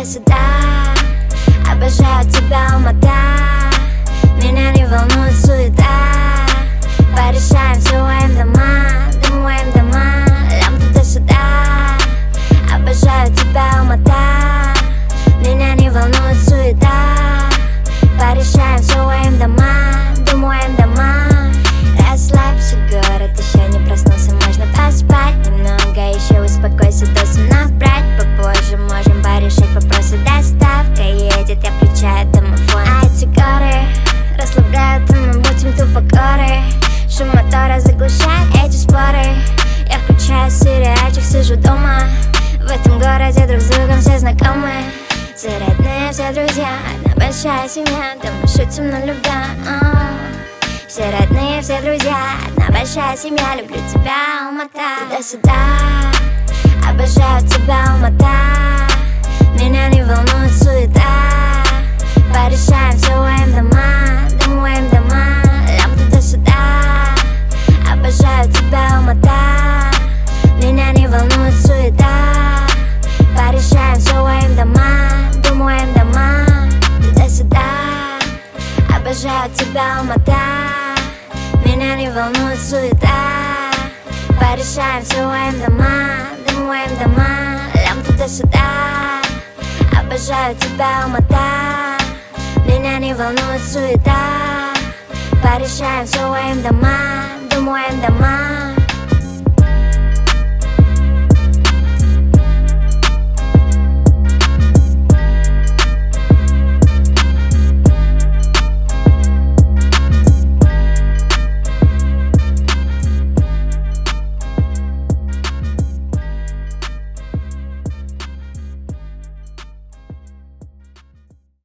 туда-сюда. Обожаю тебя, Алмата. Меня не волнует суета. Порешаем все, моим дома, моим дома. Лям туда-сюда. Обожаю тебя, Алмата. Меня не волнует суета. Порешаем все, моим дома, моим дома. Расслабься, город еще не проснулся, можно поспать немного, еще успокойся, до сна набрать попозже. Можем порешать вопросы, доставка едет, я включаю домофон. А эти горы расслабляют, и мы будем тупо горы. Шум мотора заглушает эти споры. Я включаю сериальчик, сижу дома. В этом городе друг с другом все знакомы. Все родные, все друзья, одна большая семья. Дома шутим на любя. Все родные, все друзья, одна большая семья. Люблю тебя, Алмата. Туда-сюда. Обожаю тебя, Алмата. Меня не волнует суета. Порешаем все, моим дома, моим дома. Лям туда-сюда. Обожаю тебя, Алмата. Меня не волнует суета. Порешаем все, моим дома, моим дома. Туда-сюда. Обожаю тебя, Алмата. Меня не волнует суета. Порешаем все, моим дома, моим дома. Лям туда-сюда. Обожаю тебя, Алмата. Меня не волнует суета. Порешаем все, моим дома, моим дома.